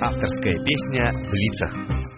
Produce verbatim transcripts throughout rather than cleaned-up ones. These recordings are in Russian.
Авторская песня в лицах.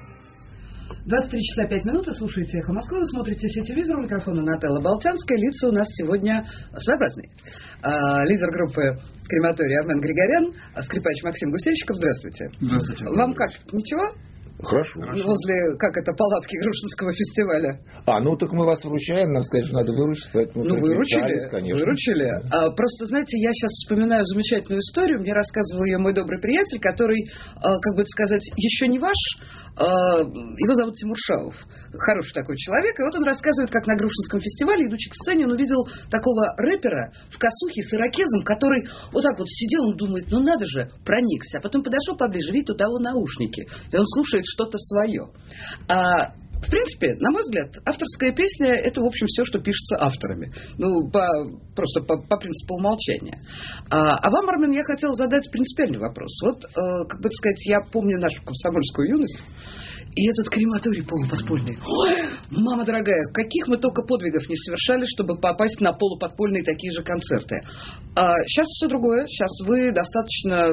двадцать три часа пять минут, вы слушаете «Эхо Москвы», вы смотрите сетевизор, у микрофона Нателла Болтянская. Лица у нас сегодня своеобразные. А, лидер группы «Крематорий» Армен Григорян, а скрипач Максим Гусельщиков. Здравствуйте. Здравствуйте. Вам как, ничего? Хорошо. Возле, как это, палатки Грушинского фестиваля. А, ну так мы вас вручаем, нам сказать, что надо выручить, поэтому... Ну, выручили, конечно. выручили. А, просто, знаете, я сейчас вспоминаю замечательную историю, мне рассказывал ее мой добрый приятель, который, а, как бы это сказать, еще не ваш, а, его зовут Тимур Шаов. Хороший такой человек, и вот он рассказывает, как на Грушинском фестивале, идучи к сцене, он увидел такого рэпера в косухе с ирокезом, который вот так вот сидел, он думает, ну надо же, проникся, а потом подошел поближе, видит, у того наушники, и он слушает что-то свое. А, в принципе, на мой взгляд, авторская песня – это, в общем, все, что пишется авторами. Ну, по, просто по, по принципу умолчания. А, а вам, Армен, я хотела задать принципиальный вопрос. Вот, э, как бы сказать, я помню нашу комсомольскую юность, и этот крематорий полуподпольный. Ой, мама дорогая, каких мы только подвигов не совершали, чтобы попасть на полуподпольные такие же концерты. А сейчас все другое. Сейчас вы достаточно,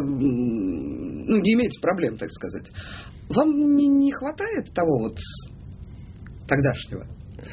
ну, не имеете проблем, так сказать. Вам не, не хватает того вот тогдашнего?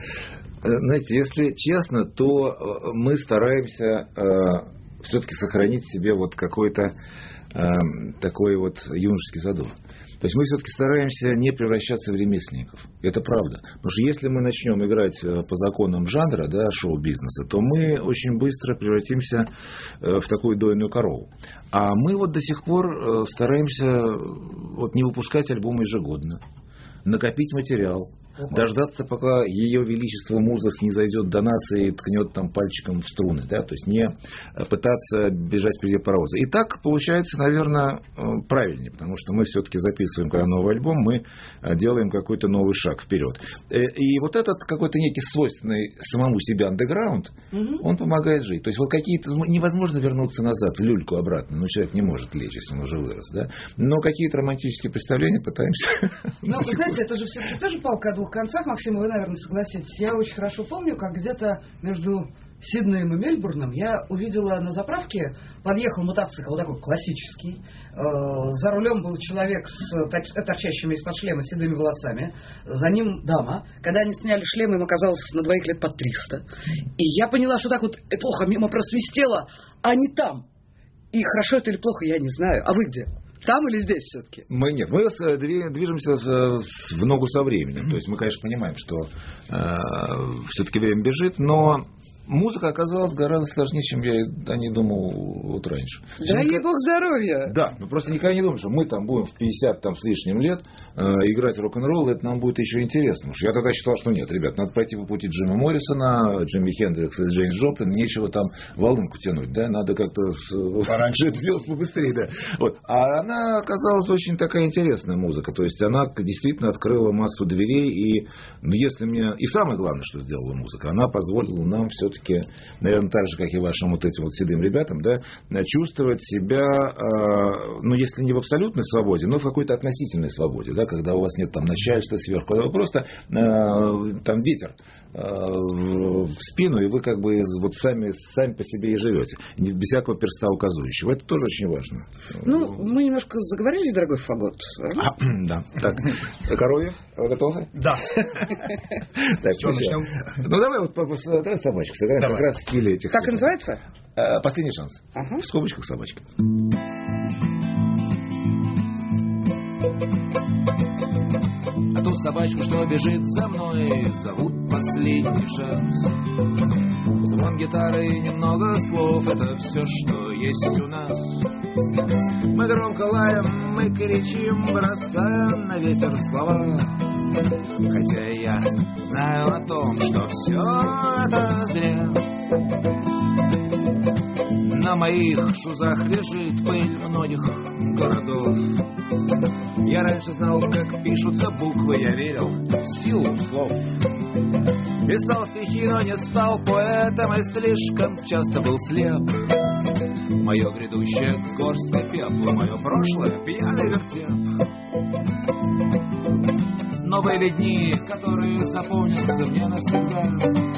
Знаете, если честно, то мы стараемся э, все-таки сохранить в себе вот какой-то э, такой вот юношеский задор. То есть мы все-таки стараемся не превращаться в ремесленников. Это правда. Потому что если мы начнем играть по законам жанра, да, шоу-бизнеса, то мы очень быстро превратимся в такую дойную корову. А мы вот до сих пор стараемся вот не выпускать альбомы ежегодно, накопить материал, дождаться, пока ее величество муза снизойдет до нас и ткнет там пальчиком в струны, да, то есть не пытаться бежать впереди паровоза. И так получается, наверное, правильнее, потому что мы все-таки записываем, когда новый альбом, мы делаем какой-то новый шаг вперед. И вот этот какой-то некий свойственный самому себе андеграунд, угу. он помогает жить. То есть вот какие-то невозможно вернуться назад в люльку обратно, ну человек не может лечь, если он уже вырос, да. Но какие-то романтические представления пытаемся. Ну, вы знаете, это же все-таки тоже палка о двух концах, Максим, вы, наверное, согласитесь. Я очень хорошо помню, как где-то между Сиднеем и Мельбурном я увидела на заправке, подъехал мотоцикл, такой классический, э, за рулем был человек с торчащими из-под шлема седыми волосами, за ним дама. Когда они сняли шлем, им оказалось на двоих лет под триста. И я поняла, что так вот эпоха мимо просвистела, а не там. И хорошо это или плохо, я не знаю. А вы где? Там или здесь все-таки? Мы нет. Мы движемся в ногу со временем. То есть мы, конечно, понимаем, что э, все-таки время бежит, но музыка оказалась гораздо сложнее, чем я о ней думал вот раньше. Да ей бог здоровья. Да, мы просто никогда не думали, что мы там будем в пятьдесят там, с лишним лет э, играть рок-н-ролл, это нам будет еще интересно. Потому что я тогда считал, что нет, ребят, надо пойти по пути Джима Моррисона, Джимми Хендрикса, Джеймс Джоплин, нечего там волынку тянуть, да, надо как-то пораньше это делать побыстрее, да. Вот. А она оказалась очень такая интересная музыка, то есть она действительно открыла массу дверей, и ну, если мне... И самое главное, что сделала музыка, она позволила нам все-таки, наверное, так же, как и вашим вот этим вот седым ребятам, да, чувствовать себя, э, ну, если не в абсолютной свободе, но в какой-то относительной свободе, да, когда у вас нет там начальства сверху, когда вы просто э, там ветер э, в спину, и вы как бы вот сами, сами по себе и живете, без всякого перста указующего. Это тоже очень важно. Ну, мы немножко заговорились, дорогой Фагот. А, да. Так, Коровьев, вы готовы? Да. Так, что начнем? Ну, давай вот давай собачку сыграем, как раз в стиле этих... Как называется? Последний шанс. Ага. В скобочках собачка. А ту собачку, что бежит за мной, зовут последний шанс. Звон гитары и немного слов — это все, что есть у нас. Мы громко лаем, мы кричим, бросая на ветер слова. Хотя я знаю о том, что все это зря. На моих шузах лежит пыль многих городов. Я раньше знал, как пишутся буквы, я верил в силу слов. Писал стихи, но не стал поэтом, и слишком часто был слеп. Мое грядущее горстка пепла, мое прошлое пьяный вертеп. Но были дни, которые запомнятся мне навсегда.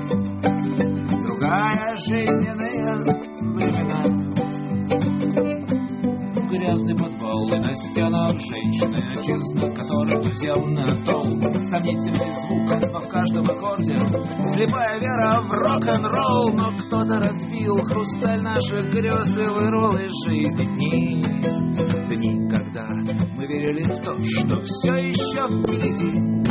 Другая жизненная времена. Грязный подвал и на стенок женщины отчизны, которых взял на тол. Сомнительный звук, но в каждом аккорде слепая вера в рок-н-ролл. Но кто-то разбил хрусталь наших грез и вырвал из жизни дни. Дни, когда мы верили в то, что все еще впереди.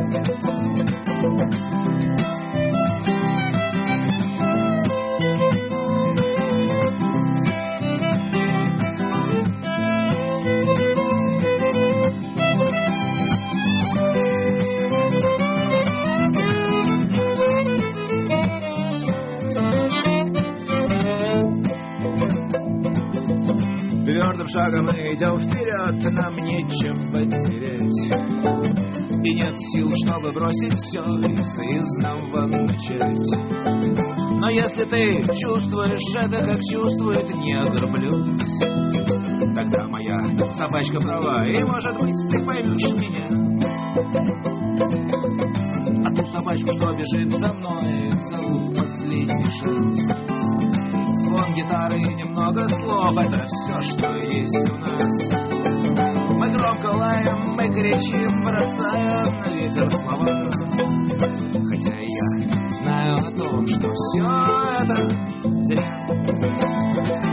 Твердым шагом мы идем вперед, нам нечем потерять. И нет сил, чтобы бросить все и сызнова начать. Но если ты чувствуешь это, как чувствует негр блюз, тогда моя собачка права, и, может быть, ты поймешь меня. А ту собачку, что бежит за мной, зовут последний шанс. Звон гитары и немного слов — это все, что есть у нас. Мы громко лаем, мы кричим, бросая на ветер слова. Хотя я знаю о том, что все это зря.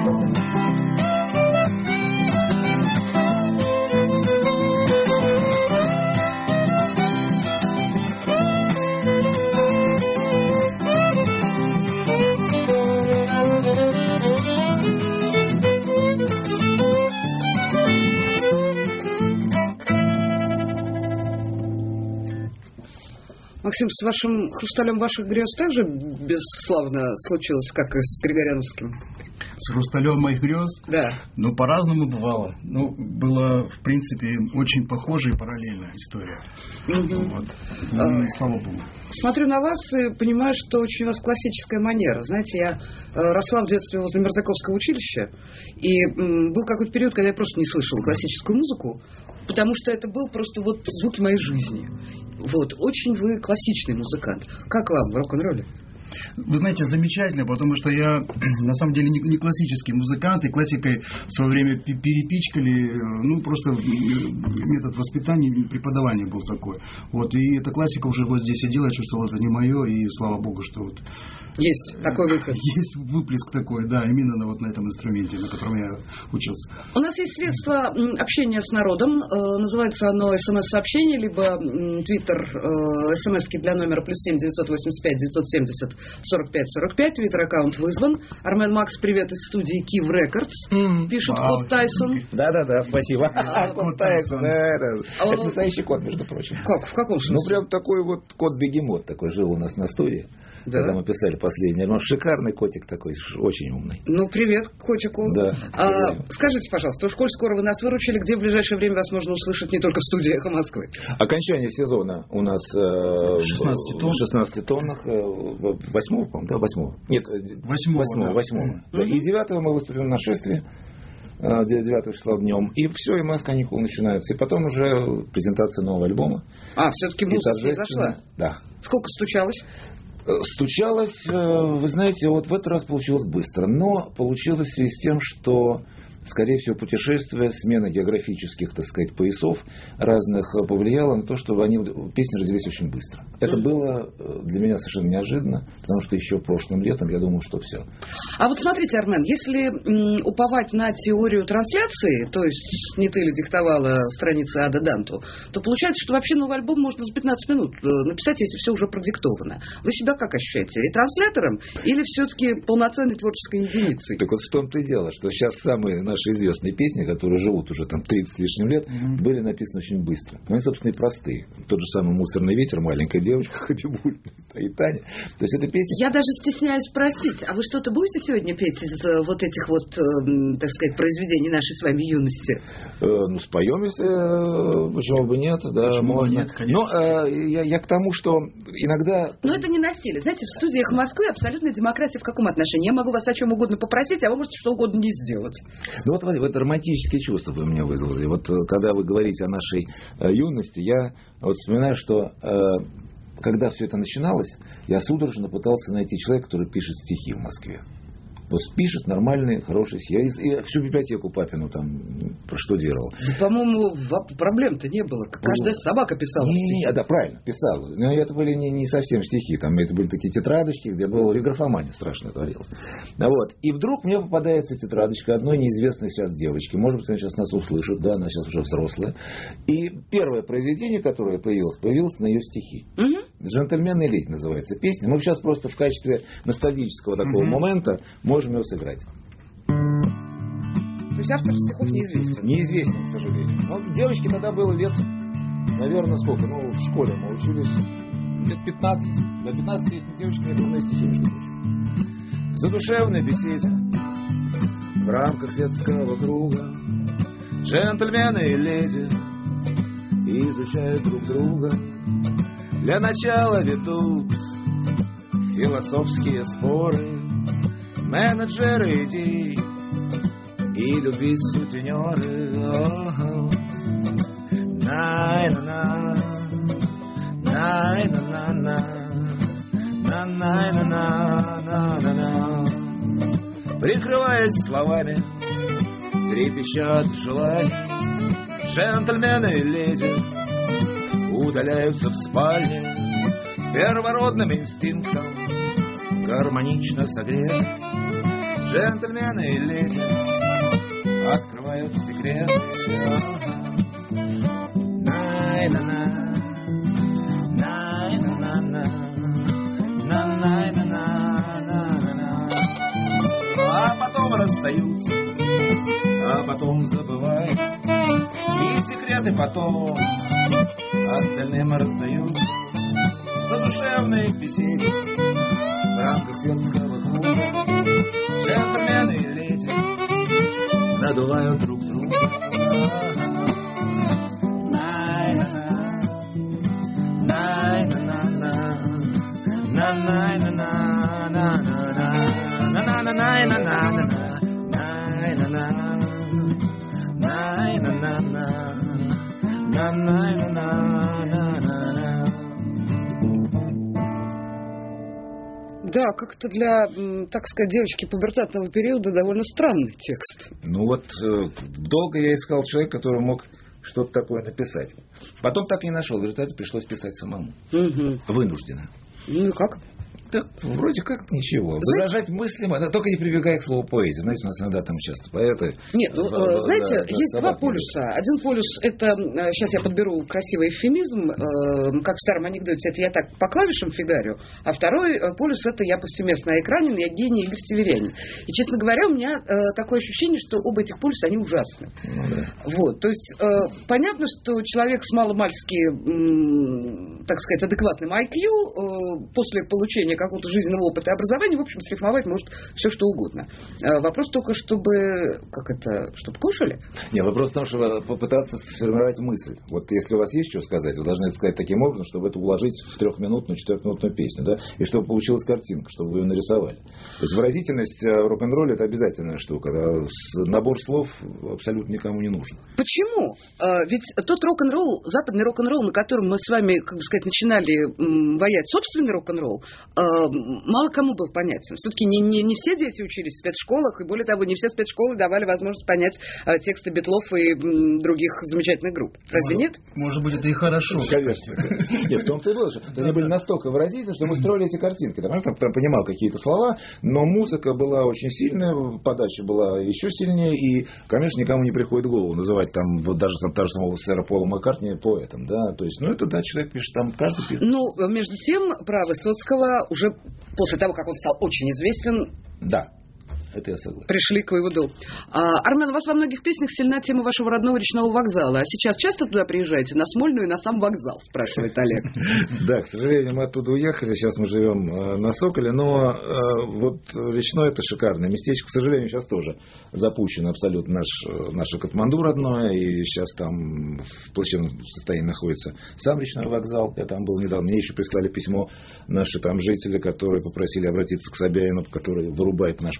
Максим, с вашим «Хрусталем ваших грез» также бесславно случилось, как и с Григоряновским? С «Хрусталем моих грез»? Да. Ну, по-разному бывало. Ну, было, в принципе, очень похожая и параллельная история. Угу. Вот. Ну, а, слава богу. Смотрю на вас и понимаю, что очень у вас классическая манера. Знаете, я росла в детстве возле Мерзляковского училища, и м, был какой-то период, когда я просто не слышала классическую музыку, потому что это был просто вот звуки моей жизни. Вот. Очень вы классичный музыкант. Как вам в рок-н-ролле? Вы знаете, замечательно, потому что я на самом деле не, не классический музыкант, и классикой в свое время перепичкали, ну, просто метод воспитания и преподавания был такой. Вот, и эта классика уже вот здесь сидела, я чувствовал, это не мое, и слава богу, что вот... Есть такой выход. Есть выплеск такой, да, именно вот на этом инструменте, на котором я учился. У нас есть средство общения с народом, называется оно смс-сообщение, либо твиттер, смс-ки для номера плюс семь девятьсот восемьдесят пять девятьсот семьдесят сорок пять сорок пять, твиттер-аккаунт вызван. Армен Макс, привет из студии Кив Рекордс, mm. пишет Вау. Кот Тайсон. Да-да-да, спасибо. Кот Тайсон, это настоящий кот, между прочим. Как, в каком смысле? Ну, прям такой вот кот-бегемот такой жил у нас на студии. Да. Когда мы писали последний альбом. Шикарный котик такой, очень умный. Ну, привет котику. Да. А, скажите, пожалуйста, уж коль скоро вы нас выручили, где в ближайшее время вас можно услышать не только в студии «Эхо Москвы»? Окончание сезона у нас э, в шестнадцати тоннах. восьмого, по-моему, да, восьмого. Нет, восьмого. восьмого. Да. И девятого мы выступим на шествии. девятого числа днем. И все, и у нас каникулы начинаются. И потом уже презентация нового альбома. А, все-таки музыка зашла? Да. Сколько стучалось? Стучалось, вы знаете, вот в этот раз получилось быстро. Но получилось в связи с тем, что, скорее всего, путешествие, смена географических, так сказать, поясов разных повлияло на то, что они, песни родились очень быстро. Это mm-hmm. было для меня совершенно неожиданно, потому что еще прошлым летом я думал, что все. А вот смотрите, Армен, если м, уповать на теорию трансляции, то есть не ты ли диктовала страницы Ада Данту, то получается, что вообще новый альбом можно за пятнадцать минут написать, если все уже продиктовано. Вы себя как ощущаете? Ретранслятором или все-таки полноценной творческой единицей? Так вот в том-то и дело, что сейчас самые наши известные песни, которые живут уже там тридцать с лишним лет, mm-hmm. были написаны очень быстро. Но они, собственно, и простые. Тот же самый «Мусорный ветер», «Маленькая девочка», «Хабибуль» и Таня. То есть это песни... Я даже стесняюсь спросить, а вы что-то будете сегодня петь из вот этих вот, так сказать, произведений нашей с вами юности? Э, ну, споем, если... Почему бы нет? Да, почему можно. Нет, конечно. Но э, я, я к тому, что иногда... Но это не насилие. Знаете, в студиях Москвы абсолютная демократия в каком отношении? Я могу вас о чем угодно попросить, а вы можете что угодно не сделать. Ну, вот, вот романтические чувства вы меня вызвали. Вот когда вы говорите о нашей э, юности, я вот вспоминаю, что э, когда все это начиналось, я судорожно пытался найти человека, который пишет стихи в Москве. Вот пишет нормальный, хороший. Я, я всю библиотеку папину там проштудировал. Да, по-моему, проблем-то не было. Каждая собака писала не, стихи. Не, да, правильно, писала. Но это были не, не совсем стихи. Там это были такие тетрадочки, где была графомания страшно творилась. Вот. И вдруг мне попадается тетрадочка одной неизвестной сейчас девочки. Может быть, она сейчас нас услышит. Да, она сейчас уже взрослая. И первое произведение, которое появилось, появилось на ее стихи. Угу. «Джентльмены и леди» называется песня. Мы сейчас просто в качестве ностальгического такого угу. момента можем ее сыграть. То есть автор стихов неизвестен? Неизвестен, к сожалению. Но девочке тогда было лет, наверное, сколько? Ну, в школе мы учились лет пятнадцать. Для пятнадцатилетней девочки мне трудные стихи, между прочим. В задушевной беседе в рамках светского круга джентльмены и леди изучают друг друга. Для начала ведут философские споры, менеджеры идей и любви сутенеры. Най-на-на, най-на-на-на, на-най-на-на-на-на-на. Прикрываясь словами, трепещат желания, джентльмены и леди удаляются в спальне первородным инстинктом, гармонично согрев. Джентльмены и леди открывают секреты. Най-на-на, най-на-на-на, на-най-на-на-на-на. А потом расстаются, а потом забывают, и секреты потом остальным раздают. Задушевные беседы в рамках светского круга джентльмены и леди надувают друг друга. Най-на-на, най-на-на-на, на-най-на-на-на-на-на, на-на-на-на-на-на-на, най-на-на, най-на-на-на, на-най-на-на-на-на. Да, как-то для, так сказать, девочки пубертатного периода довольно странный текст. Ну вот, долго я искал человека, который мог что-то такое написать. Потом так и не нашел. В результате пришлось писать самому. Угу. Вынужденно. Ну и как? Так, вроде как ничего. Выражать мыслимо, только не прибегая к слову поэзия. Знаете, у нас иногда там часто поэты. Нет, ну, в, знаете, да, есть два полюса. Делают. Один полюс, это, сейчас я подберу красивый эвфемизм, э, как в старом анекдоте, это я так по клавишам фигарю, а второй полюс, это я повсеместно Айкранин, я гений Игорь Северянин. И, честно говоря, у меня э, такое ощущение, что оба этих полюса, они ужасны. Ну, да. Вот, то есть, э, понятно, что человек с маломальски, э, так сказать, адекватным ай кью, э, после получения какого-то жизненного опыта и образования, в общем, срифмовать может все, что угодно. Вопрос только, чтобы, как это, чтобы кушали? Нет, вопрос в том, чтобы попытаться сформировать мысль. Вот если у вас есть что сказать, вы должны это сказать таким образом, чтобы это уложить в трехминутную, четырехминутную песню, да, и чтобы получилась картинка, чтобы вы ее нарисовали. То есть выразительность в рок-н-ролле — это обязательная штука. Набор слов абсолютно никому не нужен. Почему? Ведь тот рок-н-ролл, западный рок-н-ролл, на котором мы с вами, как бы сказать, начинали ваять собственный рок-н-ролл, мало кому был понятен. Все-таки не, не, не все дети учились в спецшколах, и более того, не все спецшколы давали возможность понять э, тексты Битлов и м, других замечательных групп. Разве может, нет? Может быть, это и хорошо. Конечно. Нет, в том-то и было, что они были настолько выразительны, что мы строили эти картинки. Потому что там понимал какие-то слова, но музыка была очень сильная, подача была еще сильнее, и, конечно, никому не приходит в голову называть там вот даже того же самого сэра Пола Маккартни поэтом, да, то есть, ну, это, да, человек пишет, там каждый пишет. Ну, между тем, право Высоцкого уже после того, как он стал очень известен, да, это я согласен, пришли к выводу. А, Армен, у вас во многих песнях сильна тема вашего родного речного вокзала. А сейчас часто туда приезжаете? На Смольную и на сам вокзал, спрашивает Олег. Да, к сожалению, мы оттуда уехали. Сейчас мы живем на Соколе. Но вот речное — это шикарное местечко. К сожалению, сейчас тоже запущено абсолютно наш, наше Катманду родное. И сейчас там в плачевном состоянии находится сам речной вокзал. Я там был недавно. Мне еще прислали письмо наши там жители, которые попросили обратиться к Собянину, который вырубает наш парк,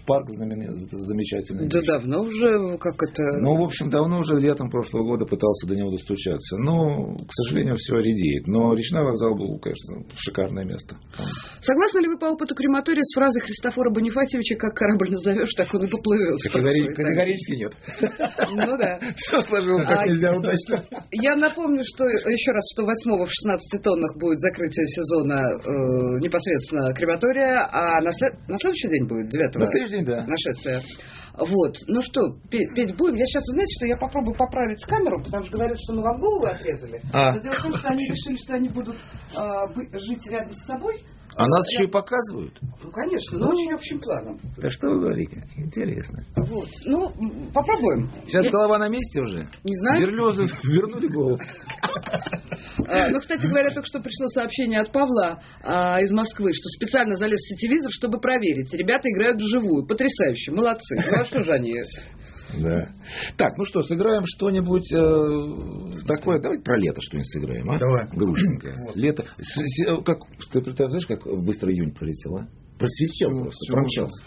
замечательная Да вещь. давно уже, как это... Ну, в общем, давно уже летом прошлого года пытался до него достучаться. Но, к сожалению, все редеет. Но речной вокзал был, конечно, шикарное место. Согласны ли вы по опыту крематория с фразой Христофора Бонифатьевича «как корабль назовешь, так он и поплывет»? Категори- Категорически нет. Ну да. Все сложилось как А, нельзя удачно. Я напомню, что еще раз, что восьмого в шестнадцати тоннах будет закрытие сезона э, непосредственно крематория, а на, след... на следующий день будет, девятого На следующий день, да. нашествия. Вот. Ну что, петь, петь будем? Я сейчас, знаете, что я попробую поправить камеру, потому что говорят, что мы вам голову отрезали. А. Но дело в том, что они решили, что они будут э, быть- жить рядом с собой. А нас еще и показывают. Ну, конечно, но очень общим планом. Да что вы говорите? Интересно. Вот. Ну, м, попробуем. Сейчас Я голова на месте уже? не знаю. Берлёзы вернули голову. А, Ну, кстати говоря, только что пришло сообщение от Павла а, из Москвы, что специально залез в сетевизор, чтобы проверить. Ребята играют вживую. Потрясающе. Молодцы. Ну, а что же они? Да. Так, ну что, сыграем что-нибудь э, такое. Давайте про лето что-нибудь сыграем, а? Давай. Грустненькое. Вот. Лето. С- с- Как, ты представляешь, как быстро июнь пролетел, а? Просвистел Всё, просто, всё. промчался.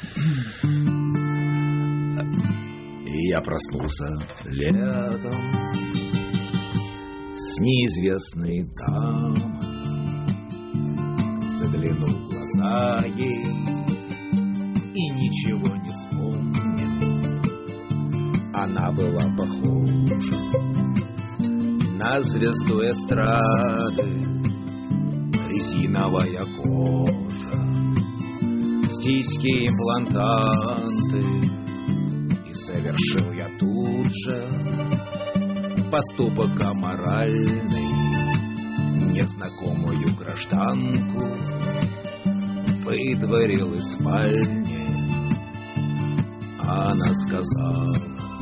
И я проснулся летом с неизвестной дамой. Заглянул в глаза ей и ничего не вспомнил. Она была похожа на звезду эстрады, резиновая кожа, сиськи имплантанты. И совершил я тут же поступок аморальный. Незнакомую гражданку выдворил из спальни. Она сказала,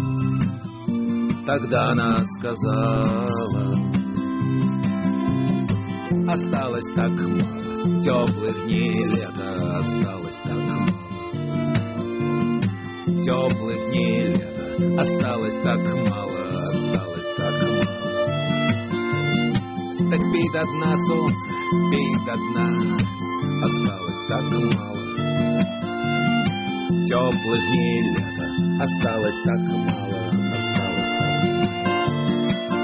тогда она сказала, осталось так мало теплых дней лета, осталось так мало теплых дней лета, осталось так мало, осталось так мало. Так пей до дна, солнце, пей до дна, осталось так мало теплых дней лета, осталось так мало, осталось так мало.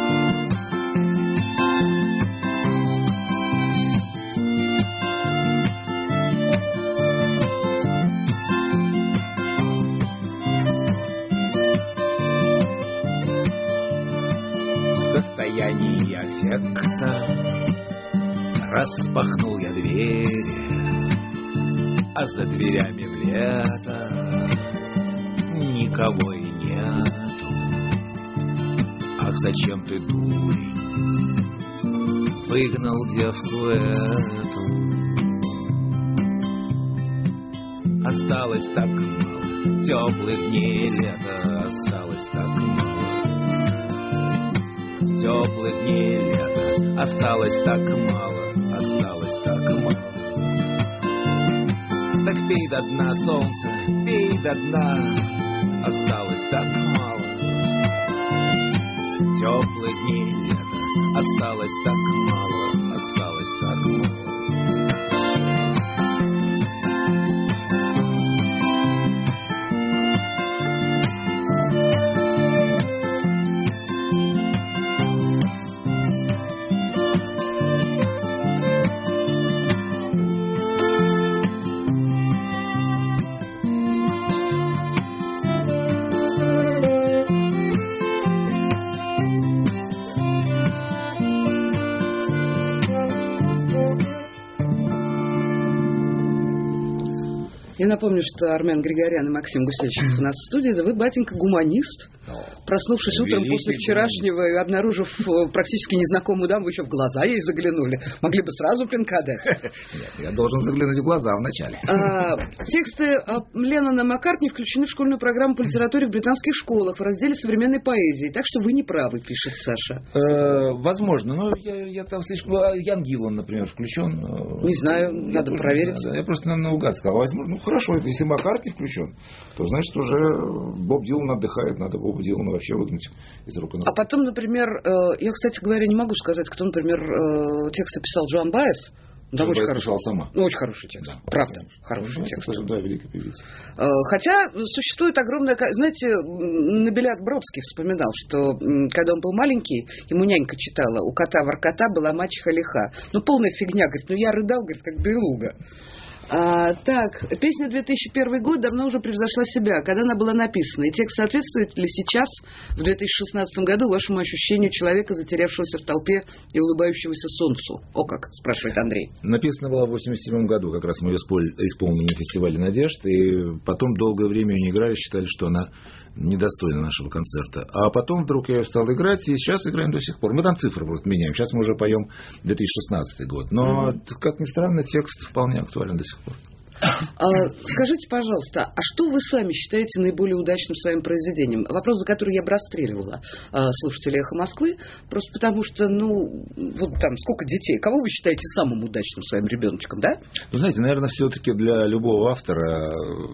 В состоянии аффекта распахнул я двери, а за дверями в лето никого и нету. Ах, зачем ты, дурень, выгнал девку эту? Осталось так мало теплых дней лета, осталось так мало теплых дней лета, осталось так мало, осталось так мало. Так пей до дна, солнце, пей до дна, осталось так мало теплых дней лета, осталось так мало, осталось так мало. Я напомню, что Армен Григорян и Максим Гусельщиков у нас в студии. Да вы, батенька, гуманист. Проснувшись утром Великий после вчерашнего и обнаружив э, практически незнакомую даму, вы еще в глаза ей заглянули. Могли бы сразу пинка дать. Нет, я должен заглянуть в глаза вначале. А, тексты а, Леннона Маккартни включены в школьную программу по литературе в британских школах в разделе современной поэзии. Так что вы не правы, пишет Саша. Э, возможно, но я, я там слишком... а, Ян Гиллан, например, включен. э, Не знаю, я надо тоже проверить. не знаю, да, я просто на- наугад сказал. Возможно, ну хорошо, если Маккартни включен, то значит уже Боб Дилан отдыхает, надо Боба Дилана вообще выгнать из рок-н-ролла. А потом, например, э, я, кстати говоря, не могу сказать, кто, например, э, тексты писал Джоан Баэс. Да, очень хороший. сама. Ну, очень хороший текст. Да. Правда, хороший ну, текст. Кстати, да, великая певица. Хотя существует огромное... Знаете, Набилят Бродский вспоминал, что когда он был маленький, ему нянька читала: «У кота воркота была мачеха лиха». Ну, полная фигня. Говорит, ну я рыдал, говорит, как белуга. А, так, песня две тысячи первый год давно уже превзошла себя. Когда она была написана? И текст соответствует ли сейчас, в две тысячи шестнадцатом году, вашему ощущению человека, затерявшегося в толпе и улыбающегося солнцу? О как, спрашивает Андрей. Написана была в восемьдесят седьмом году, как раз мы ее исполнили на фестивале «Надежд», и потом долгое время ее не играли, считали, что она недостойна нашего концерта. А потом вдруг я ее стал играть, и сейчас играем до сих пор. Мы там цифры просто меняем. Сейчас мы уже поем две тысячи шестнадцатый год. Но, mm-hmm. как ни странно, текст вполне актуален до сих пор. А, скажите, пожалуйста, а что вы сами считаете наиболее удачным своим произведением? Вопрос, за который я бы расстреливала а, слушателей «Эхо Москвы», просто потому что, ну, вот там сколько детей, кого вы считаете самым удачным своим ребеночком, да? Ну, знаете, наверное, все-таки для любого автора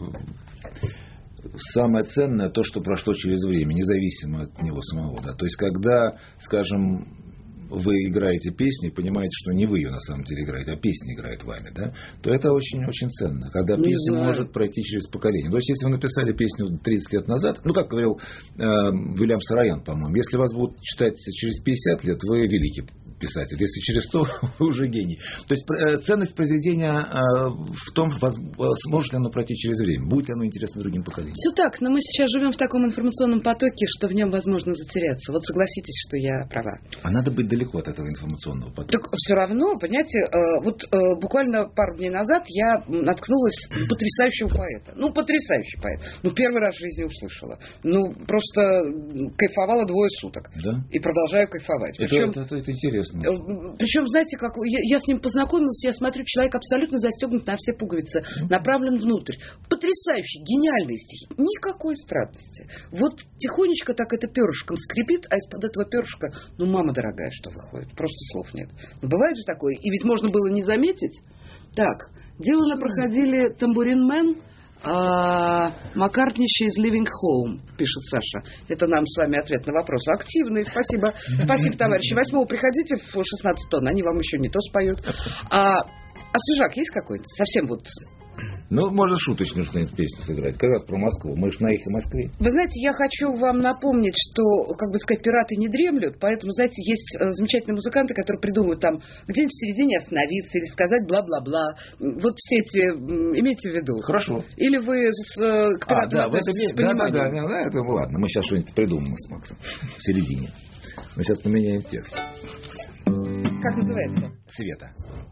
самое ценное то, что прошло через время, независимо от него самого. Да. То есть, когда, скажем, вы играете песню и понимаете, что не вы ее на самом деле играете, а песня играет вами, да, то это очень-очень ценно. Когда не песня знаю. может пройти через поколение. То есть, если вы написали песню тридцать лет назад, ну, как говорил э, Вильям Сараян, по-моему, если вас будут читать через пятьдесят лет, вы великий писатель. Если через сто, вы уже гений. То есть, э, ценность произведения э, в том, воз, сможет ли оно пройти через время, будет ли оно интересно другим поколениям. Все так, но мы сейчас живем в таком информационном потоке, что в нем возможно затеряться. Вот согласитесь, что я права. А надо быть далеко от этого информационного потока. Так все равно, понимаете, вот буквально пару дней назад я наткнулась на потрясающего поэта. Ну, потрясающий поэт. Ну, первый раз в жизни услышала. Ну, просто кайфовала двое суток. Да? И продолжаю кайфовать. Это, Причем, это, это, это интересно. Причем, знаете, как я, я с ним познакомилась, я смотрю, человек абсолютно застегнут на все пуговицы, mm-hmm. направлен внутрь. Потрясающий, гениальный стих. Никакой странности. Вот тихонечко так это перышком скрипит, а из-под этого перышка, ну, мама дорогая, что выходит. Просто слов нет. Но бывает же такое. И ведь можно было не заметить. Так, делано проходили Тамбурин Мэн, а, Маккартнища из Living Home, пишет Саша. Это нам с вами ответ на вопрос. Активный, спасибо. Спасибо, товарищи. Восьмого приходите в шестнадцать тонн, они вам еще не то споют. А, а свежак есть какой-то? Совсем вот... Ну, можно шуточную что-нибудь песню сыграть. Как раз про Москву. Мы же на «Эхе Москвы». Вы знаете, я хочу вам напомнить, что, как бы сказать, пираты не дремлют, поэтому, знаете, есть замечательные музыканты, которые придумают там где-нибудь в середине остановиться или сказать бла-бла-бла. Вот все эти, имейте в виду. Хорошо. Или вы с, к пиратам а, да, относитесь с пониманием? Да, да, да, да, это ладно. Мы сейчас что-нибудь придумаем с Максом в середине. Мы сейчас поменяем текст. Как называется? Света.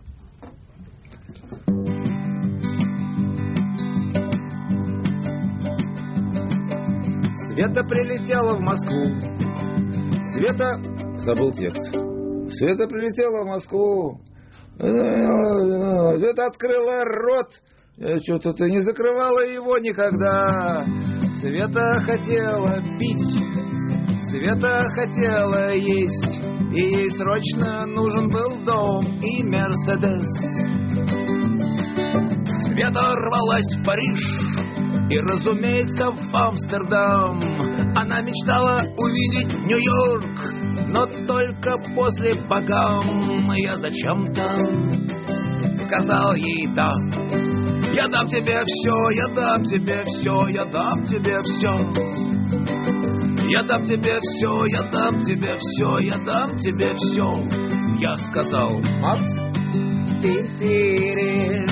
Света прилетела в Москву. Света... Забыл текст. Света прилетела в Москву. Света открыла рот. Что-то ты не закрывала его никогда. Света хотела пить. Света хотела есть. И ей срочно нужен был дом и Мерседес. Света рвалась в Париж. И, разумеется, в Амстердам. Она мечтала увидеть Нью-Йорк, но только после богам. Я зачем-то сказал ей да. Я дам тебе все, я дам тебе все, я дам тебе все. Я дам тебе все, я дам тебе все, я дам тебе все. Я сказал: Макс, ты-ты-ты.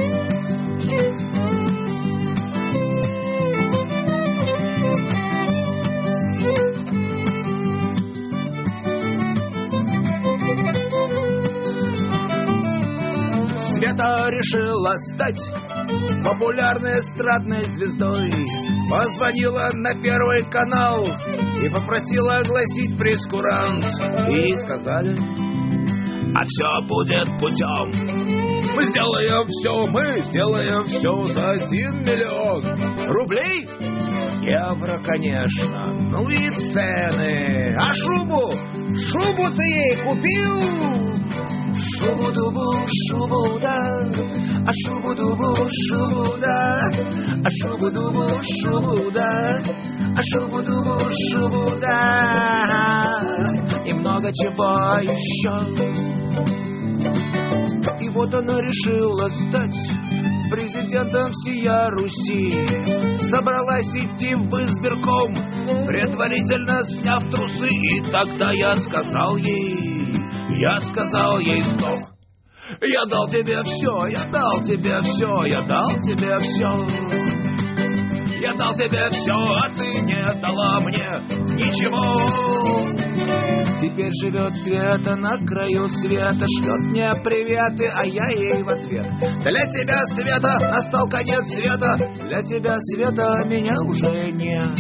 Света решила стать популярной эстрадной звездой. Позвонила на Первый канал и попросила огласить прейскурант. И сказали: а все будет путем. Мы сделаем все, мы сделаем все за один миллион рублей. Евро, конечно, ну и цены. А шубу? Шубу ты ей купил? Шубу-дубу, шубу-да, а шубу-дубу, шубу-да, а шубу-дубу, шубу-да, а шубу-дубу, шубу-да, и много чего еще. И вот она решила стать президентом всея Руси. Собралась идти в избирком, предварительно сняв трусы. И тогда я сказал ей, я сказал ей стоп. Я дал тебе все, я дал тебе все, я дал тебе все. Я дал тебе все, а ты не дала мне ничего. Теперь живет Света на краю света, шлет мне приветы, а я ей в ответ. Для тебя, Света, настал конец света. Для тебя, Света, меня уже нет.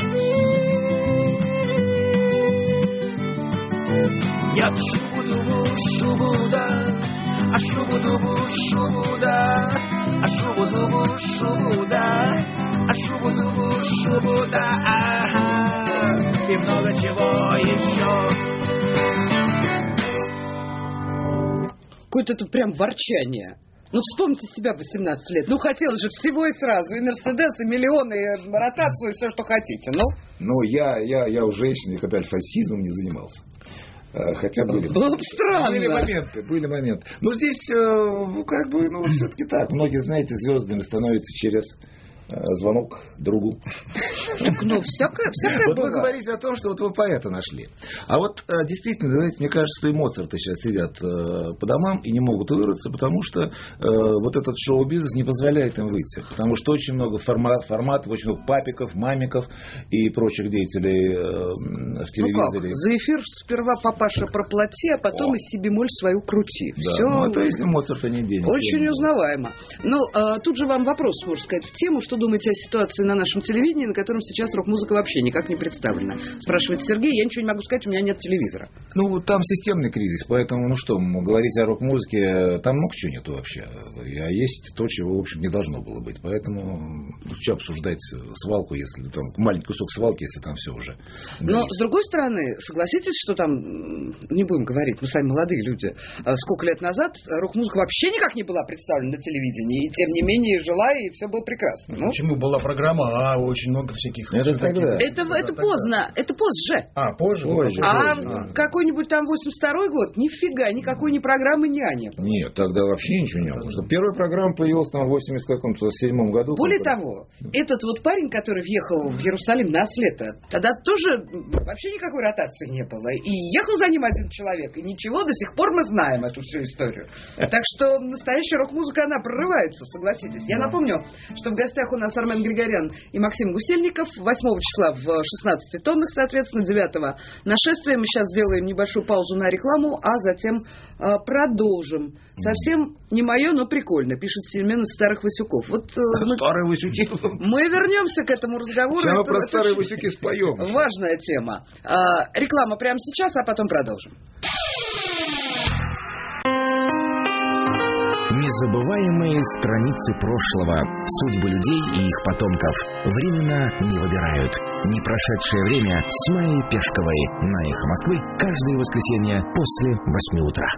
Нет, шубу-дубу, шубу-да, а шубу-дубу, шубу-да, а шубу-дубу, шубу-да, а шубу-дубу, шубу-да, ага, и много чего еще. Какое-то тут прям ворчание. Ну, вспомните себя в восемнадцать лет. Ну, хотелось же всего и сразу. И Мерседес, и миллионы, и ротацию, и все, что хотите. Ну, ну я, я, я у женщин никогда альфасизмом не занимался. Хотя были, было бы странно. Были моменты, были моменты. Но здесь, как бы, ну, все-таки так. Многие, знаете, звездами становятся через звонок другу. Ну, всякое, всякое вот бывает. Вы говорите о том, что вот вы поэта нашли. А вот действительно, знаете, мне кажется, что и Моцарты сейчас сидят по домам и не могут вырваться, потому что вот этот шоу-бизнес не позволяет им выйти. Потому что очень много формат, форматов, очень много папиков, мамиков и прочих деятелей в телевизоре. Ну как? За эфир сперва папаша проплати, а потом и си бемоль свою крути. Да, Все. ну это если Моцарта не денег. Очень узнаваемо. Ну, а, тут же вам вопрос, можно сказать, в тему, что думаете о ситуации на нашем телевидении, на котором сейчас рок-музыка вообще никак не представлена? Спрашивает Сергей, я ничего не могу сказать, у меня нет телевизора. Ну, там системный кризис, поэтому, ну что, говорить о рок-музыке, там много чего нету вообще. А есть то, чего, в общем, не должно было быть. Поэтому, что обсуждать свалку, если там, маленький кусок свалки, если там все уже. Но, с другой стороны, согласитесь, что там, не будем говорить, мы сами молодые люди, сколько лет назад рок-музыка вообще никак не была представлена на телевидении, и тем не менее жила, и все было прекрасно. Ну? Почему была программа, а очень много всяких... Это тогда. Это, это, это поздно, это позже. А, позже? Позже. А позже. какой-нибудь там восемьдесят второй год, нифига, никакой ни программы, ни не было. Нет, тогда вообще ничего не было. Что первая программа появилась там в восемьдесят седьмом году. Более того, этот вот парень, который въехал в Иерусалим на слето, тогда тоже вообще никакой ротации не было. И ехал за ним один человек, и ничего, до сих пор мы знаем эту всю историю. Так что настоящая рок-музыка, она прорывается, согласитесь. Я напомню, что в гостях у нас Армен Григорян и Максим Гусельников. восьмого числа в шестнадцати тоннах, соответственно, девятого нашествия. Мы сейчас сделаем небольшую паузу на рекламу, а затем э, продолжим. Совсем не мое, но прикольно, пишет Семен из Старых Васюков. Вот, э, мы, Старые Васюки. мы вернемся к этому разговору. Сейчас мы это, про это Старые очень Васюки споем. важная тема. А, реклама прямо сейчас, а потом продолжим. Незабываемые страницы прошлого, судьбы людей и их потомков временно не выбирают. Непрошедшее время с Майей Пешковой на Эхо Москвы каждое воскресенье после восьми утра.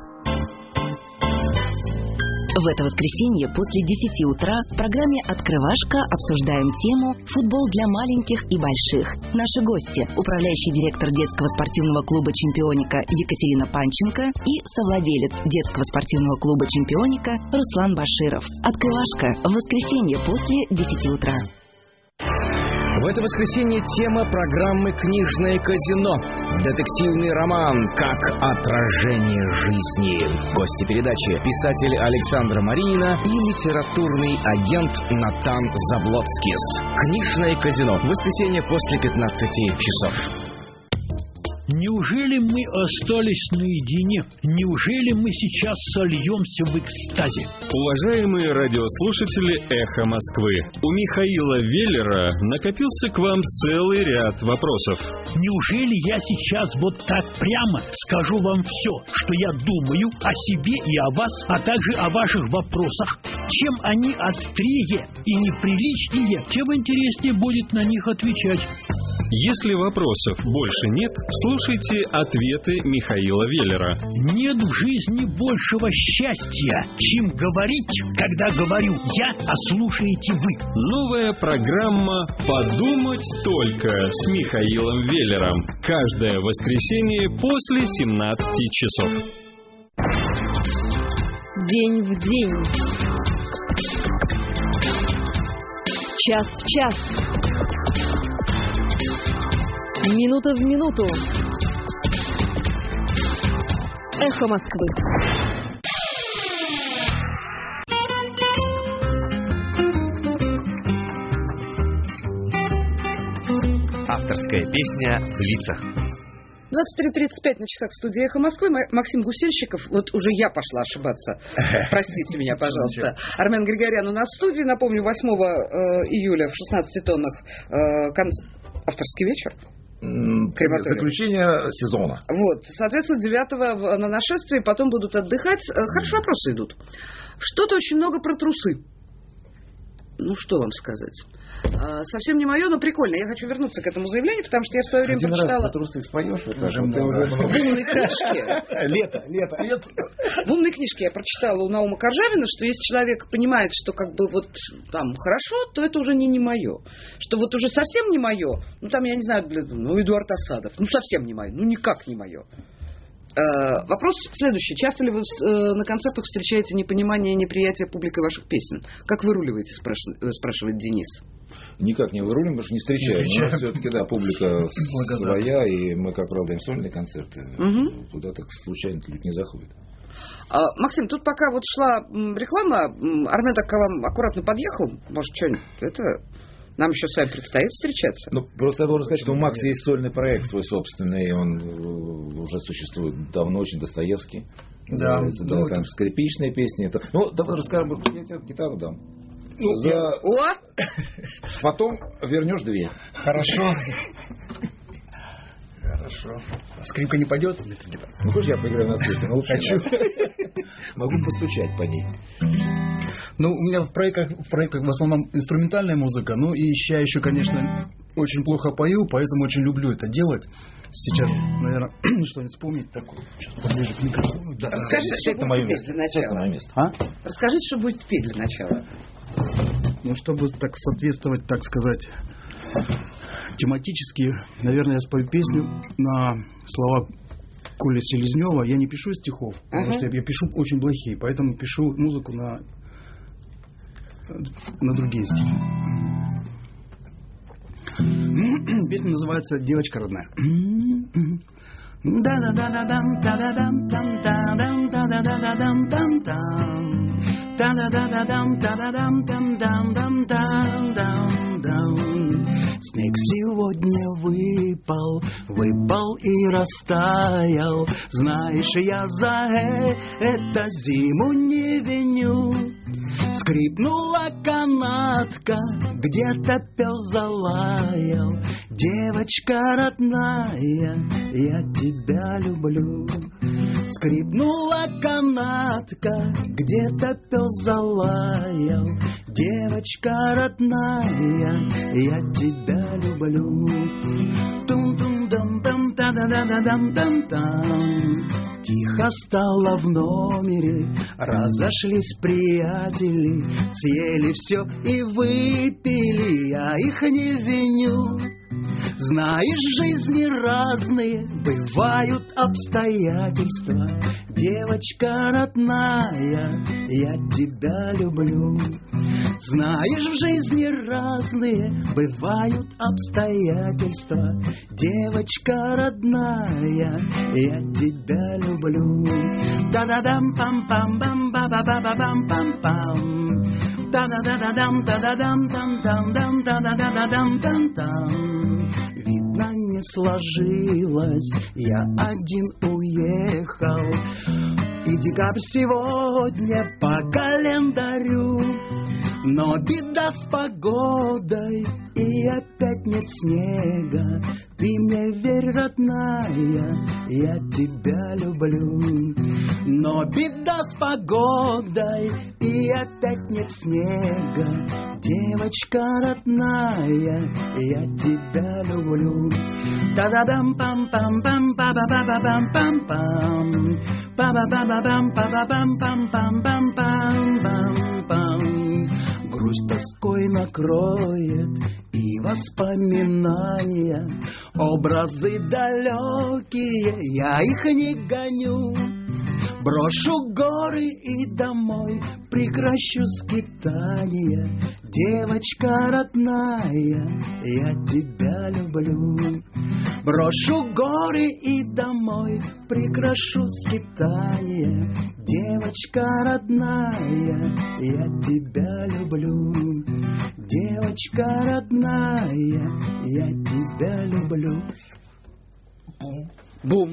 В это воскресенье после десяти утра в программе «Открывашка» обсуждаем тему «Футбол для маленьких и больших». Наши гости – управляющий директор детского спортивного клуба «Чемпионика» Екатерина Панченко и совладелец детского спортивного клуба «Чемпионика» Руслан Баширов. «Открывашка» в воскресенье после десяти утра. В это воскресенье тема программы «Книжное казино». Детективный роман «Как отражение жизни». Гости передачи – писатель Александра Маринина и литературный агент Натан Заблоцкис. «Книжное казино». В воскресенье после пятнадцати часов. Неужели мы остались наедине? Неужели мы сейчас сольемся в экстазе? Уважаемые радиослушатели «Эхо Москвы», у Михаила Веллера накопился к вам целый ряд вопросов. Неужели я сейчас вот так прямо скажу вам все, что я думаю о себе и о вас, а также о ваших вопросах? Чем они острее и неприличнее, тем интереснее будет на них отвечать. Если вопросов больше нет, слушайте ответы Михаила Веллера. Нет в жизни большего счастья, чем говорить, когда говорю я, а слушаете вы. Новая программа «Подумать только» с Михаилом Веллером. Каждое воскресенье после семнадцати часов. День в день. Час в час. Минута в минуту. Эхо Москвы. Авторская песня в лицах. двадцать три тридцать пять на часах в студии «Эхо Москвы». Максим Гусельщиков, вот уже я пошла ошибаться. Простите меня, пожалуйста. Армен Григорян у нас в студии. Напомню, восьмого июля в шестнадцати тоннах э, кон... авторский вечер. Крематорий. Заключение сезона. Вот, соответственно, девятого на нашествии, потом будут отдыхать. Хорошо, вопросы идут. Что-то очень много про трусы. Ну, что вам сказать? А, совсем не мое, но прикольно. Я хочу вернуться к этому заявлению, потому что я в свое время Один прочитала... раз трусы споешь, это уже в умной книжке. Лето, лето, лето. В умной книжке я прочитала у Наума Коржавина, что если человек понимает, что как бы вот там хорошо, то это уже не не мое. Что вот уже совсем не мое, ну там, я не знаю, ну Эдуард Асадов, ну совсем не мое, ну никак не мое. Uh, вопрос следующий. Часто ли вы uh, на концертах встречаете непонимание и неприятие публикой ваших песен? Как выруливаете, спрашивает, спрашивает Денис. Никак не вырулим, потому что не встречаем. Не встречаем. Но все-таки, да, публика своя, и мы, как правило, даем сольные концерты. Угу. Туда так случайно люди не заходят. Uh, Максим, тут пока вот шла реклама, Армен так к вам аккуратно подъехал. Может, что-нибудь это... Нам еще с вами предстоит встречаться. Ну, просто я должен сказать, что у Макса есть сольный проект свой собственный, он уже существует давно, очень Достоевский. Да, да, да, там скрипичные песни. Это... Ну, давай расскажем, я тебе гитару дам. Ну, За... О! Потом вернешь две. Хорошо. Хорошо. Скрипка не пойдет? Ну, хочешь, я поиграю на скрипке? Ну, лучше хочу. Могу постучать по ней. Ну, у меня в проектах, в проектах в основном инструментальная музыка. Ну, и я еще, конечно, очень плохо пою, поэтому очень люблю это делать. Сейчас, наверное, что-нибудь вспомнить такое. Сейчас поближе к микрофону. Да. Расскажите, что будете петь для начала. А? Расскажите, что будете петь для начала. Ну, чтобы так соответствовать, так сказать, тематически, наверное, я спою песню на слова Коли Селезнева. Я не пишу стихов, uh-huh. потому что я, я пишу очень плохие, поэтому пишу музыку на, на другие стихи. Песня называется «Девочка родная». Снег сегодня выпал, выпал и растаял. Знаешь, я за это зиму не виню. Скрипнула канатка, где-то пес залаял. Девочка родная, я тебя люблю. Скрипнула канатка, где-то пес залаял. Девочка родная, я тебя люблю. Тум-тум-дам-дам-та-да-да-да-дам-дам-дам. Тихо стало в номере, разошлись приятели, съели все и выпили, я их не виню. Знаешь, жизни разные, бывают обстоятельства. Девочка родная, я тебя люблю. Знаешь, в жизни разные, бывают обстоятельства. Девочка родная, я тебя люблю. Та-да-дам-пам-пам-бам-ба-ба-ба-бам-пам-пам. Та-да-да-да-дам, та-да-дам-та-да-дам-дам-дам-дам-дам. Видно, не сложилось, я один уехал. И декабрь сегодня по календарю. Но беда с погодой, и опять нет снега. Ты мне верь, родная, я тебя люблю. Но беда с погодой, и опять нет снега. Девочка родная, я тебя люблю. Та-да-дам-пам-пам-пам-па-ба-ба-ба-бам-пам-пам. Па-ба-ба-ба-бам-па-ба-бам-пам-пам-пам-пам. Грусть тоской накроет и воспоминания, образы далекие, я их не гоню. Брошу горы и домой, прекращу скитания. Девочка родная, я тебя люблю. Брошу горы и домой, прекращу скитания. Девочка родная, я тебя люблю. Девочка родная, я тебя люблю. Бум. Бум.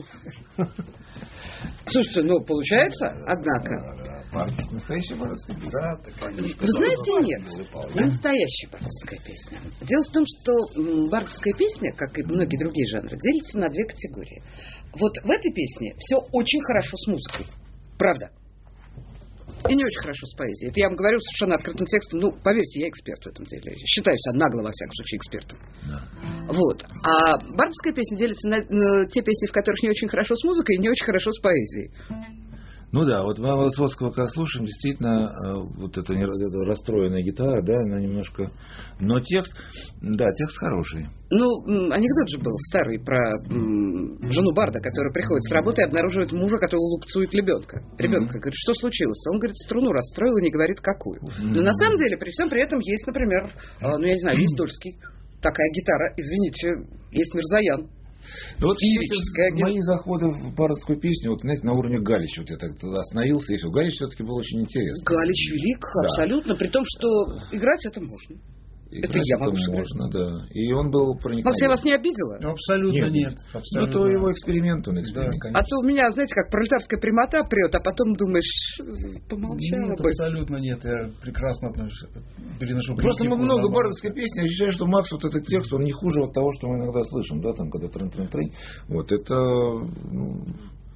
Слушайте, ну, получается, однако. Настоящая бардовская песня. Да, Вы знаете, нет, не настоящая бардовская песня. Дело в том, что бардовская песня, как и многие другие жанры, делится на две категории. Вот в этой песне все очень хорошо с музыкой. Правда. И не очень хорошо с поэзией. Это я вам говорю совершенно открытым текстом. Ну, поверьте, я эксперт в этом деле. Считаю себя нагло, во всяком случае, экспертом. Да. Вот. А бардовская песня делится на, на те песни, в которых не очень хорошо с музыкой и не очень хорошо с поэзией. Ну да, вот мы Высоцкого, когда слушаем, действительно, вот эта, эта расстроенная гитара, да, она немножко... Но текст, да, текст хороший. Ну, анекдот же был старый про м, жену барда, которая приходит с работы и обнаруживает мужа, который лупцует ребенка. Ребенка. Mm-hmm. Говорит, что случилось? Он говорит, струну расстроил и не говорит, какую. Mm-hmm. Но на самом деле, при всем при этом, есть, например, ну, я не знаю, есть Дольский. Такая гитара, извините, есть Мирзаян. Ну, вот мои заходы в бардовскую песню, вот, знаете, на уровне Галича, вот я так остановился, и все. Галич все-таки был очень интересный. Галич велик, да. Абсолютно, при том, что играть это можно. Играть это я могу сказать. Можно, да. И он был проникновенный. Макс, я вас не обидела? Ну, абсолютно нет. нет. Абсолютно. Ну, то его эксперимент, он эксперимент. Да, а то у меня, знаете, как пролетарская прямота прет, а потом думаешь, помолчала нет, бы. Абсолютно нет, я прекрасно отношусь, переношу. Просто мы много бардовской песни, я считаю, что Макс, вот этот текст, он не хуже от того, что мы иногда слышим, да, там, когда трын-трын-трын. Вот, это... Ну,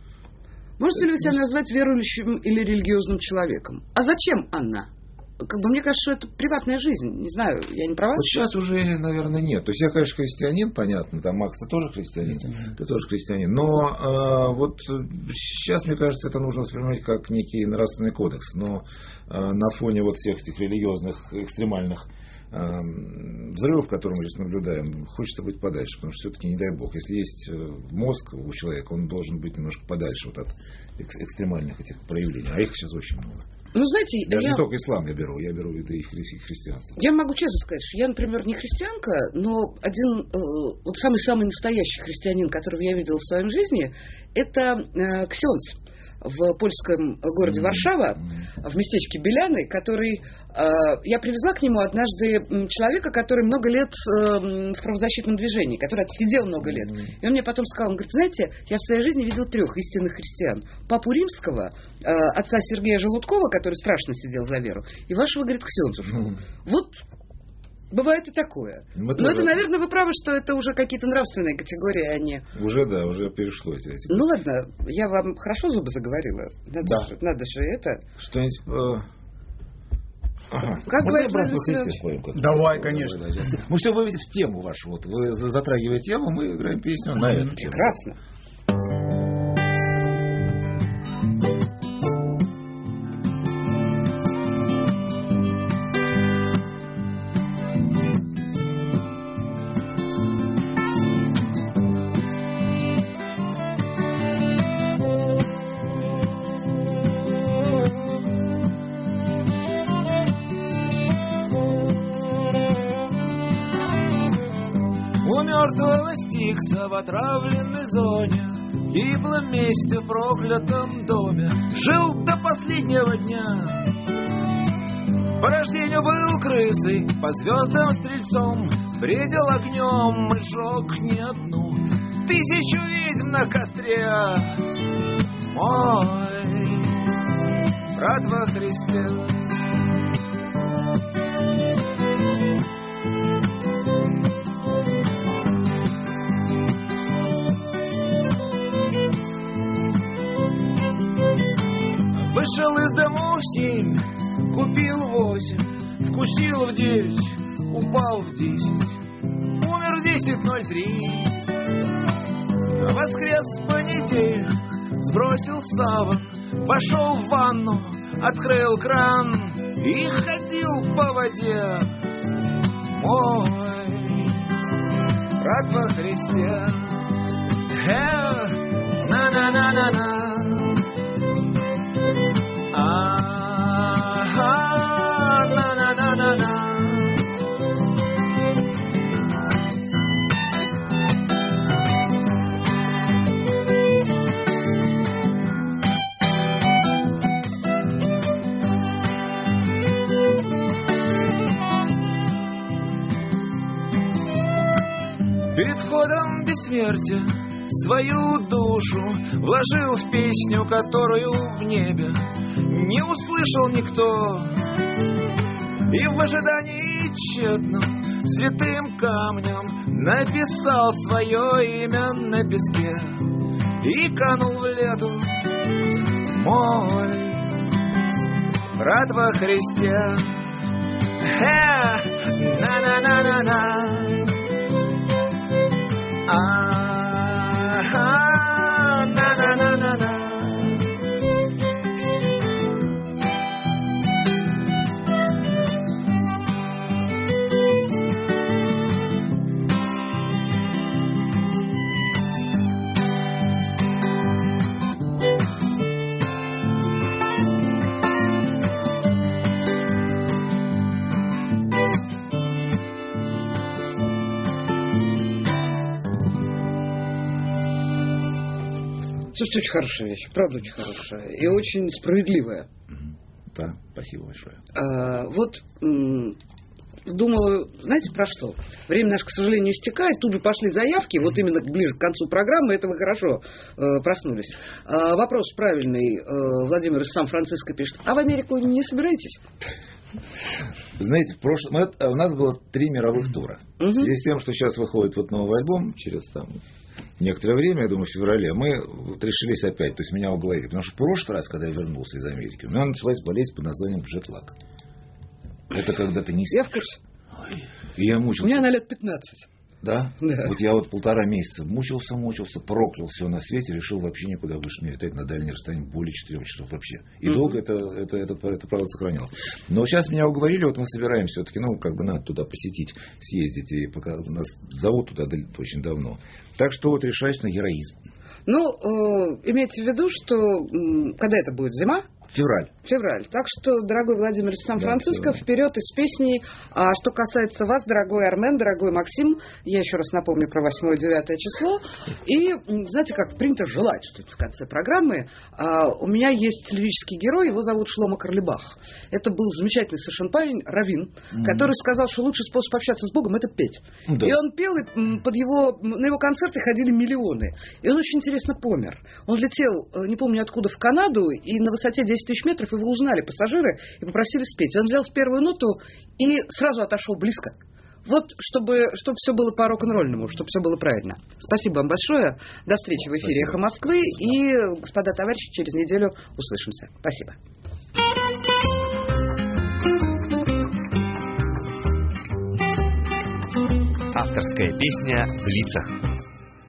можете ли вы себя назвать верующим или религиозным человеком? А зачем она? Как бы мне кажется, что это приватная жизнь. Не знаю, я не права? Вот сейчас уже, наверное, нет. То есть я, конечно, христианин, понятно. Там Макс, ты тоже христианин. Mm-hmm. Ты тоже христианин. Но э, вот сейчас, мне кажется, это нужно воспринимать как некий нравственный кодекс. Но э, на фоне вот всех этих религиозных, экстремальных э, взрывов, которые мы сейчас наблюдаем, хочется быть подальше. Потому что все-таки, не дай бог, если есть мозг у человека, он должен быть немножко подальше вот от экстремальных этих проявлений. А их сейчас очень много. Ну, знаете, даже я... не только ислам я беру, я беру и и христианство. Я могу честно сказать, что я, например, не христианка, но один, э, вот самый-самый настоящий христианин, которого я видела в своей жизни, это э, ксенц в польском городе mm-hmm. Варшава, в местечке Беляны, который... Э, я привезла к нему однажды человека, который много лет э, в правозащитном движении, который отсидел много лет. Mm-hmm. И он мне потом сказал, он говорит, знаете, я в своей жизни видел трех истинных христиан. Папу Римского, э, отца Сергея Желудкова, который страшно сидел за веру, и вашего, говорит, ксенцушу. Mm-hmm. Вот... Бывает и такое. Мы Но тоже... это, наверное, вы правы, что это уже какие-то нравственные категории, а не... Уже, да, уже перешло эти. эти... Ну ладно, я вам хорошо зубы заговорила. Надо, да. же, надо же это... Что-нибудь... Э... Ага. Как говорит Владимир Христиан? Давай, конечно. Давай, да, мы все выведем в тему вашу. Вот. Вы затрагиваете тему, мы играем песню на эту тему. Прекрасно. В отравленной зоне, гиблом месте в проклятом доме, жил до последнего дня. По рождению был крысой, по звездам стрельцом, бредил огнем и жег не одну тысячу ведьм на костре. Мой брат во Христе. Вышел из дому в семь, купил восемь, вкусил в девять, упал в десять, умер в десять ноль три. Воскрес в понедельник, сбросил саван, вошел в ванну, открыл кран и ходил по воде. Мой брат во Христе. Э, на-на-на-на-на. Перед входом в бессмертие свою душу вложил в песню, которую в небе не услышал никто. И в ожидании тщетном святым камнем написал свое имя на песке и канул в лету мой брат во Христе. Э, на-на-на-на-на. А-а-а, на-на-на-на-на. Слушайте, очень хорошая вещь, правда очень хорошая и очень справедливая. Да, спасибо большое. А, вот м- думала, знаете, про что? Время наше, к сожалению, истекает, тут же пошли заявки, вот именно ближе к концу программы, это вы хорошо э, проснулись. А, вопрос правильный, э, Владимир из Сан-Франциско пишет, а в Америку не собираетесь? Знаете, в прошлом у нас было три мировых тура. Угу. В связи с тем, что сейчас выходит вот новый альбом через там некоторое время, я думаю, в феврале, мы вот решились опять, то есть меня уговорили. Потому что в прошлый раз, когда я вернулся из Америки, у меня началась болезнь под названием джетлаг. Это когда ты не спишь. Я в курсе. И я мучился. У меня на лет пятнадцать. Да? Да. Вот я вот полтора месяца мучился, мучился, проклял все на свете, решил вообще никуда больше не летать на дальние расстояния более четырех часов вообще. И mm-hmm. долго это, это, это, это право сохранялось. Но сейчас меня уговорили, вот мы собираемся все-таки, ну, как бы надо туда посетить, съездить, и пока нас зовут туда очень давно. Так что вот решаюсь на героизм. Ну, э, имейте в виду, что э, когда это будет, зима? Февраль. Февраль. Так что, дорогой Владимир из Сан-Франциско, да, вперед из песней. А что касается вас, дорогой Армен, дорогой Максим, я еще раз напомню про восьмое-девятое число. И, знаете, как принято желать, что это в конце программы. А, у меня есть лирический герой, его зовут Шломо Карлебах. Это был замечательный совершенно парень, раввин, mm-hmm. который сказал, что лучший способ общаться с Богом — это петь. Да. И он пел, и под его, на его концерты ходили миллионы. И он очень интересно помер. Он летел, не помню откуда, в Канаду, и на высоте десять тысяч метров его узнали пассажиры и попросили спеть. Он взял в первую ноту и сразу отошел близко. Вот, чтобы, чтобы все было по рок-н-ролльному, чтобы все было правильно. Спасибо вам большое. До встречи в эфире «Эхо Москвы». И, господа товарищи, через неделю услышимся. Спасибо. Авторская песня в лицах.